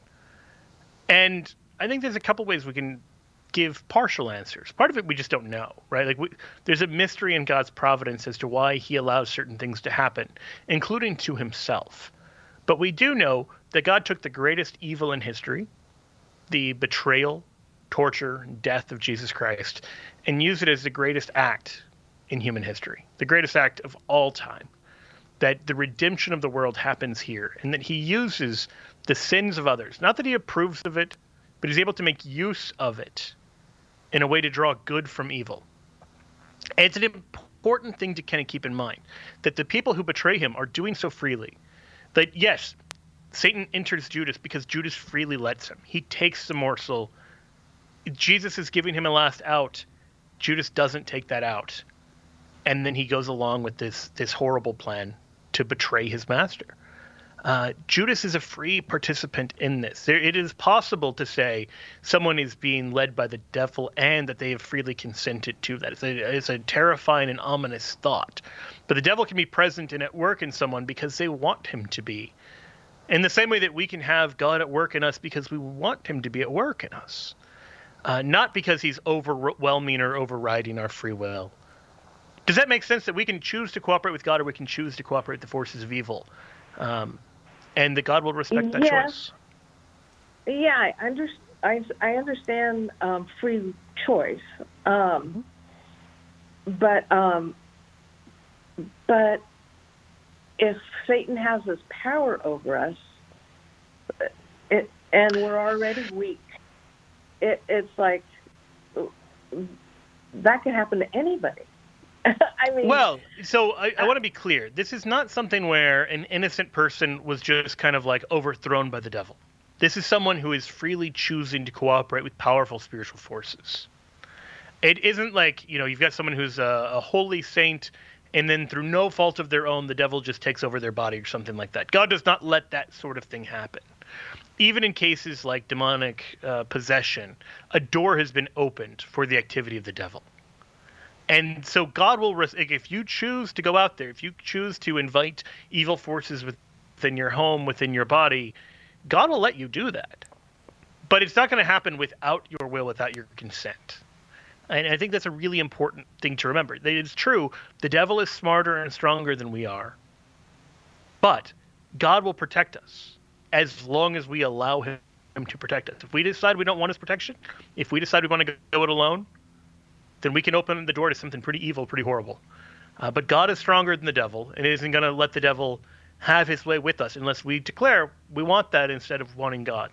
And I think there's a couple ways we can give partial answers. Part of it we just don't know, right? Like we, there's a mystery in God's providence as to why he allows certain things to happen, including to himself. But we do know that God took the greatest evil in history, the betrayal, torture, and death of Jesus Christ, and used it as the greatest act in human history, the greatest act of all time. That the redemption of the world happens here, and that he uses the sins of others. Not that he approves of it, but he's able to make use of it in a way to draw good from evil. And it's an important thing to kind of keep in mind, that the people who betray him are doing so freely. That, yes, Satan enters Judas because Judas freely lets him. He takes the morsel. Jesus is giving him a last out. Judas doesn't take that out. And then he goes along with this, this horrible plan to betray his master. Uh, Judas is a free participant in this. There, it is possible to say someone is being led by the devil and that they have freely consented to that. It's a, it's a terrifying and ominous thought. But the devil can be present and at work in someone because they want him to be. In the same way that we can have God at work in us because we want him to be at work in us. Uh, not because he's overwhelming or overriding our free will. Does that make sense, that we can choose to cooperate with God or we can choose to cooperate with the forces of evil? Um, and that God will respect that yeah. choice. Yeah, I, under, I, I understand um, free choice. Um, but um, but if Satan has this power over us, it, and we're already weak, it, it's like that could happen to anybody. I mean, well, so I, I want to be clear. This is not something where an innocent person was just kind of like overthrown by the devil. This is someone who is freely choosing to cooperate with powerful spiritual forces. It isn't like, you know, you've got someone who's a, a holy saint, and then through no fault of their own, the devil just takes over their body or something like that. God does not let that sort of thing happen. Even in cases like demonic uh, possession, a door has been opened for the activity of the devil. And so God will, if you choose to go out there, if you choose to invite evil forces within your home, within your body, God will let you do that. But it's not going to happen without your will, without your consent. And I think that's a really important thing to remember. It's true, the devil is smarter and stronger than we are. But God will protect us as long as we allow him to protect us. If we decide we don't want his protection, if we decide we want to go it alone, then we can open the door to something pretty evil, pretty horrible. Uh, but God is stronger than the devil, and isn't going to let the devil have his way with us unless we declare we want that instead of wanting God.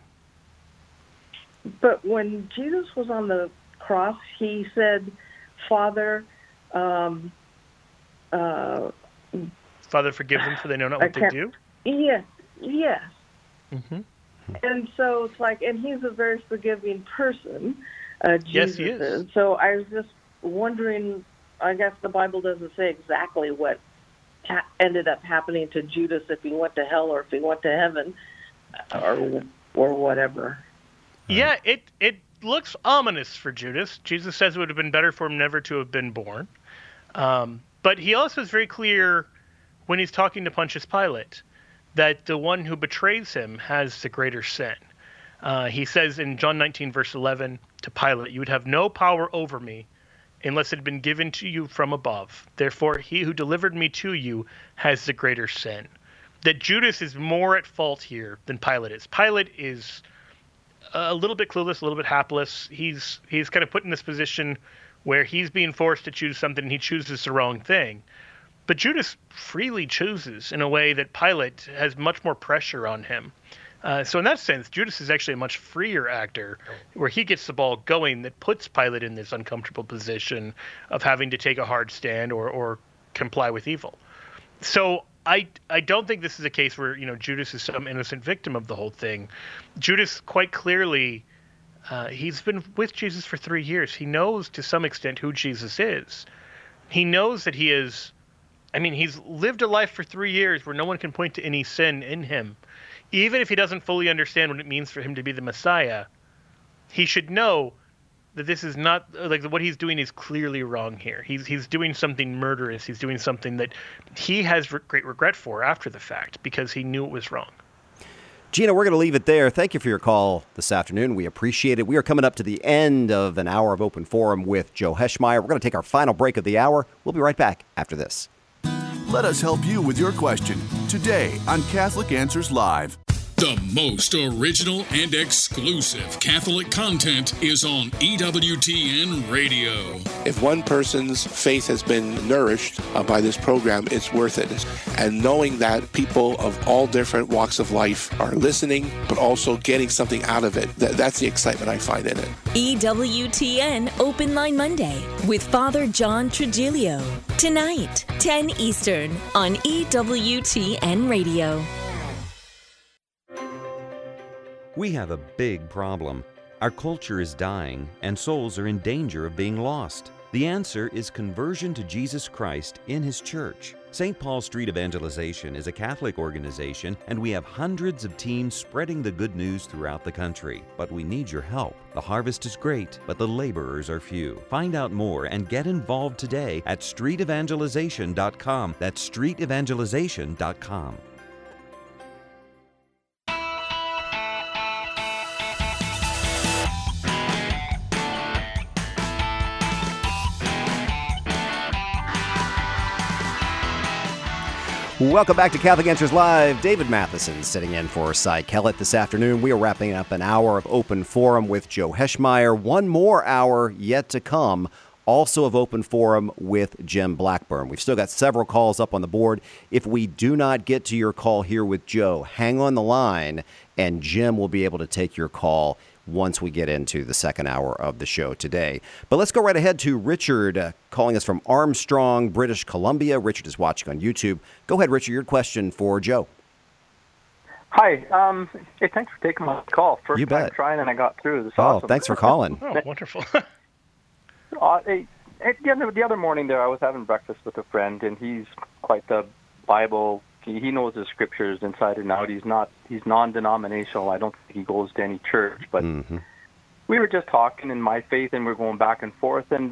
But when Jesus was on the cross, he said, Father, um, uh, Father, forgive them, for they know not what they do. Yes, yes. Mm-hmm. And so it's like, and he's a very forgiving person. Uh, Jesus yes, he is. is. So I was just wondering, I guess the Bible doesn't say exactly what ha- ended up happening to Judas, if he went to hell or if he went to heaven or or whatever. Yeah, it, it looks ominous for Judas. Jesus says it would have been better for him never to have been born. Um, but he also is very clear when he's talking to Pontius Pilate that the one who betrays him has the greater sin. Uh, he says in John nineteen, verse eleven, to Pilate, "You would have no power over me unless it had been given to you from above. Therefore, he who delivered me to you has the greater sin." That Judas is more at fault here than Pilate is. Pilate is a little bit clueless, a little bit hapless. He's he's kind of put in this position where he's being forced to choose something and he chooses the wrong thing. But Judas freely chooses in a way that Pilate has much more pressure on him. Uh, so in that sense, Judas is actually a much freer actor, where he gets the ball going that puts Pilate in this uncomfortable position of having to take a hard stand or, or comply with evil. So I I don't think this is a case where, you know, Judas is some innocent victim of the whole thing. Judas quite clearly, uh, he's been with Jesus for three years. He knows to some extent who Jesus is. He knows that he is, I mean, he's lived a life for three years where no one can point to any sin in him. Even if he doesn't fully understand what it means for him to be the Messiah, he should know that this is not, like, what he's doing is clearly wrong here. He's he's doing something murderous. He's doing something that he has re- great regret for after the fact because he knew it was wrong. Gina, we're going to leave it there. Thank you for your call this afternoon. We appreciate it. We are coming up to the end of an hour of Open Forum with Joe Heschmeyer. We're going to take our final break of the hour. We'll be right back after this. Let us help you with your question today on Catholic Answers Live. The most original and exclusive Catholic content is on E W T N Radio. If one person's faith has been nourished uh, by this program, it's worth it. And knowing that people of all different walks of life are listening, but also getting something out of it, th- that's the excitement I find in it. E W T N Open Line Monday with Father John Trujillo. Tonight, ten Eastern on E W T N Radio. We have a big problem. Our culture is dying, and souls are in danger of being lost. The answer is conversion to Jesus Christ in His church. Saint Paul Street Evangelization is a Catholic organization, and we have hundreds of teams spreading the good news throughout the country. But we need your help. The harvest is great, but the laborers are few. Find out more and get involved today at street evangelization dot com. That's street evangelization dot com. Welcome back to Catholic Answers Live. David Matheson sitting in for Cy Kellett this afternoon. We are wrapping up an hour of Open Forum with Joe Heschmeyer. One more hour yet to come, also of Open Forum with Jim Blackburn. We've still got several calls up on the board. If we do not get to your call here with Joe, hang on the line, and Jim will be able to take your call once we get into the second hour of the show today. But let's go right ahead to Richard uh, calling us from Armstrong, British Columbia. Richard is watching on YouTube. Go ahead, Richard, your question for Joe. Hi. Um, hey, thanks for taking my call. First you time bet. trying and I got through. This is oh, awesome. Thanks for calling. Oh, wonderful. uh, hey, hey, the, other, the other morning there, I was having breakfast with a friend, and he's quite the Bible. He, he knows the scriptures inside and out. He's not. He's non-denominational. I don't think he goes to any church. But mm-hmm. we were just talking in my faith, and we're going back and forth. And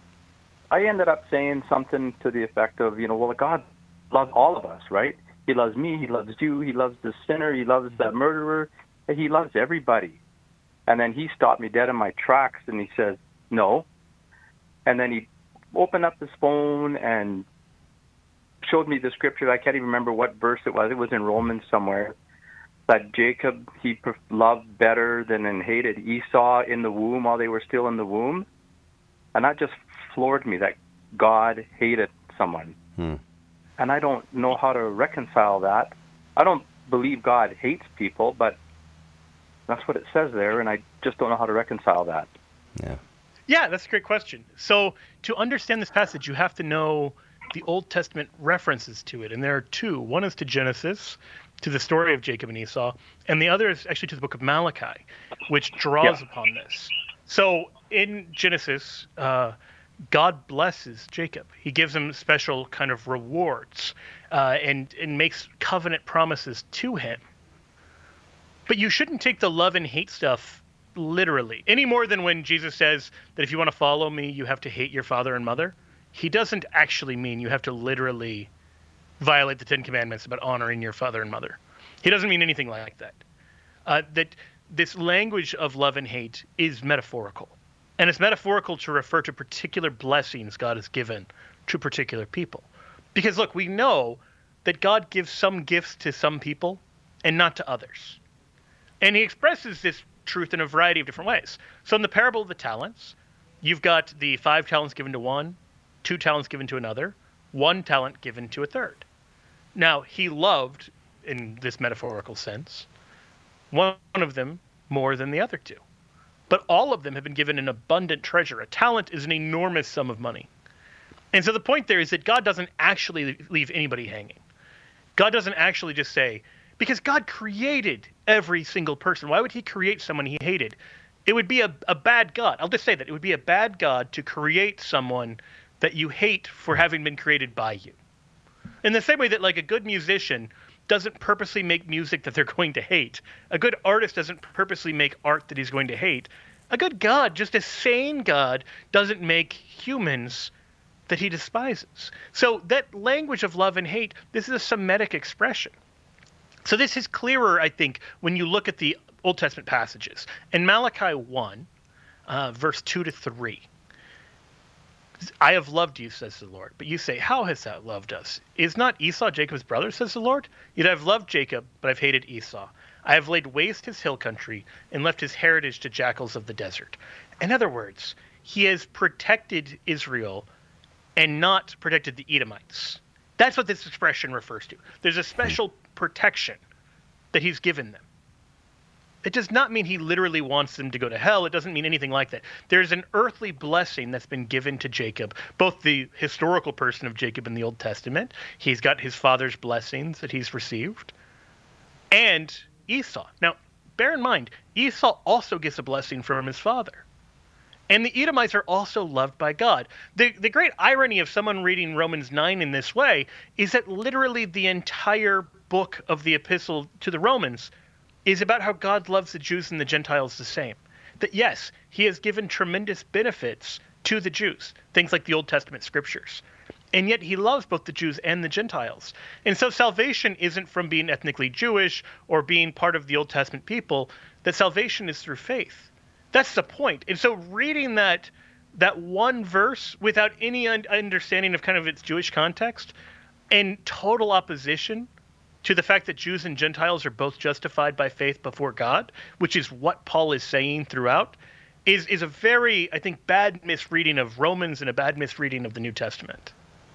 I ended up saying something to the effect of, you know, well, God loves all of us, right? He loves me. He loves you. He loves the sinner. He loves the murderer. He loves everybody. And then he stopped me dead in my tracks, and he says, no. And then he opened up his phone and showed me the scripture. I can't even remember what verse it was. It was in Romans somewhere. That Jacob he loved better than and hated Esau in the womb while they were still in the womb. And that just floored me, that God hated someone. Hmm. And I don't know how to reconcile that. I don't believe God hates people, but that's what it says there, and I just don't know how to reconcile that. Yeah. Yeah, that's a great question. So to understand this passage, you have to know the Old Testament references to it, and there are two. One is to Genesis, to the story of Jacob and Esau, and the other is actually to the book of Malachi, which draws yeah. upon this. So in Genesis, uh, God blesses Jacob. He gives him special kind of rewards uh, and, and makes covenant promises to him. But you shouldn't take the love and hate stuff literally, any more than when Jesus says that if you want to follow me, you have to hate your father and mother. He doesn't actually mean you have to literally violate the Ten Commandments about honoring your father and mother. He doesn't mean anything like that. Uh, that this language of love and hate is metaphorical. And it's metaphorical to refer to particular blessings God has given to particular people. Because, look, we know that God gives some gifts to some people and not to others. And he expresses this truth in a variety of different ways. So in the parable of the talents, you've got the five talents given to one, two talents given to another, one talent given to a third. Now, he loved, in this metaphorical sense, one of them more than the other two. But all of them have been given an abundant treasure. A talent is an enormous sum of money. And so the point there is that God doesn't actually leave anybody hanging. God doesn't actually just say, because God created every single person. Why would he create someone he hated? It would be a, a bad God. I'll just say that. It would be a bad God to create someone that you hate for having been created by you. In the same way that, like, a good musician doesn't purposely make music that they're going to hate. A good artist doesn't purposely make art that he's going to hate. A good God, just a sane God, doesn't make humans that he despises. So that language of love and hate, this is a Semitic expression. So this is clearer, I think, when you look at the Old Testament passages. In Malachi one, uh, verse two to three, I have loved you, says the Lord. But you say, how has thou loved us? Is not Esau Jacob's brother, says the Lord? Yet I have loved Jacob, but I've hated Esau. I have laid waste his hill country and left his heritage to jackals of the desert. In other words, he has protected Israel and not protected the Edomites. That's what this expression refers to. There's a special protection that he's given them. It does not mean he literally wants them to go to hell. It doesn't mean anything like that. There's an earthly blessing that's been given to Jacob, both the historical person of Jacob in the Old Testament. He's got his father's blessings that he's received, and Esau. Now, bear in mind, Esau also gets a blessing from his father. And the Edomites are also loved by God. The, the great irony of someone reading Romans nine in this way is that literally the entire book of the epistle to the Romans is about how God loves the Jews and the Gentiles the same. That yes, he has given tremendous benefits to the Jews, things like the Old Testament scriptures. And yet he loves both the Jews and the Gentiles. And so salvation isn't from being ethnically Jewish or being part of the Old Testament people, that salvation is through faith. That's the point. And so reading that that one verse without any un- understanding of kind of its Jewish context, in total opposition to the fact that Jews and Gentiles are both justified by faith before God, which is what Paul is saying throughout, is, is a very, I think, bad misreading of Romans and a bad misreading of the New Testament.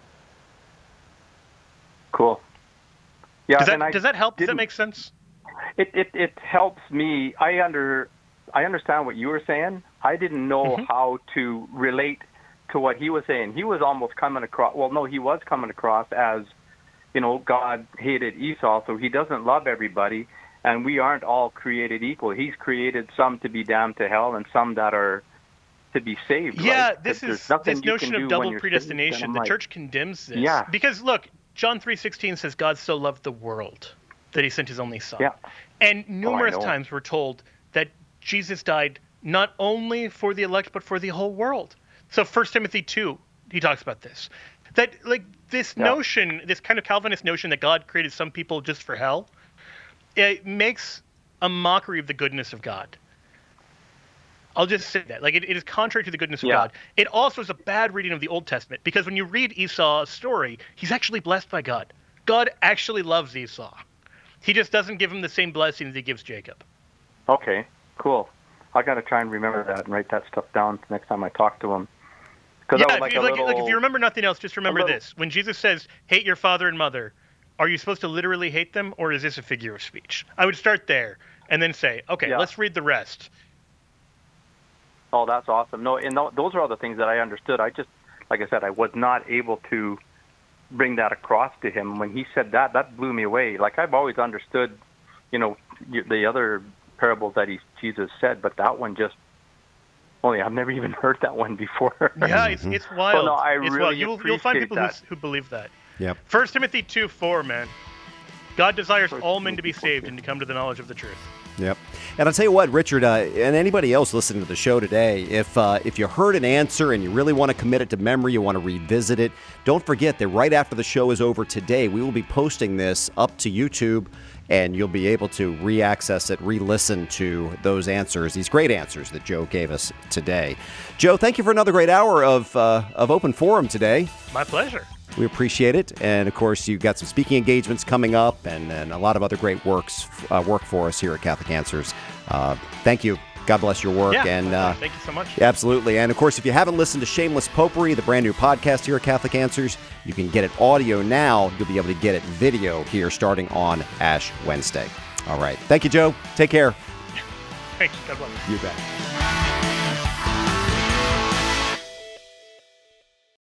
Cool. Yeah, does that, and I does that help? Does that make sense? It, it it helps me. I under I understand what you were saying. I didn't know Mm-hmm. how to relate to what he was saying. He was almost coming across. Well, no, he was coming across as, you know, God hated Esau, so he doesn't love everybody, and we aren't all created equal. He's created some to be damned to hell and some that are to be saved. Yeah, right? this There's is nothing this you notion can of do double when you're predestination. saved, and The I'm like, church condemns this. Yeah. Because look, John three sixteen says God so loved the world that he sent his only son. Yeah. And numerous know. times we're told that Jesus died not only for the elect, but for the whole world. So First Timothy two, he talks about this. That, like, this Yeah. notion, this kind of Calvinist notion that God created some people just for hell, it makes a mockery of the goodness of God. I'll just say that. Like, it, it is contrary to the goodness of Yeah. God. It also is a bad reading of the Old Testament, because when you read Esau's story, he's actually blessed by God. God actually loves Esau. He just doesn't give him the same blessing that he gives Jacob. Okay, cool. I got to try and remember that and write that stuff down next time I talk to him. Because Yeah, that was if, like you- a like, little... like, if you remember nothing else, just remember little- this. When Jesus says, hate your father and mother, are you supposed to literally hate them, or is this a figure of speech? I would start there and then say, okay, Yeah. let's read the rest. Oh, that's awesome. No, and th- those are all the things that I understood. I just, like I said, I was not able to bring that across to him. When he said that, that blew me away. Like, I've always understood, you know, y- the other parables that he, Jesus said, but that one just, only I've never even heard that one before. Yeah, it's, it's wild. So, no, I it's really wild. You'll, you'll find appreciate people who, that. who believe that. Yep. First Timothy two four, man. God desires all men to be saved and to come to the knowledge of the truth. Yep. And I'll tell you what, Richard, uh, and anybody else listening to the show today, if uh, if you heard an answer and you really want to commit it to memory, you want to revisit it, don't forget that right after the show is over today, we will be posting this up to YouTube, and you'll be able to re-access it, re-listen to those answers, these great answers that Joe gave us today. Joe, thank you for another great hour of uh, of Open Forum today. My pleasure. We appreciate it. And, of course, you've got some speaking engagements coming up and, and a lot of other great works uh, work for us here at Catholic Answers. Uh, thank you. God bless your work. Yeah, and my uh, pleasure. Thank you so much. Absolutely. And, of course, if you haven't listened to Shameless Popery, the brand new podcast here at Catholic Answers, you can get it audio now. You'll be able to get it video here starting on Ash Wednesday. All right. Thank you, Joe. Take care. Thanks. God bless. You bet.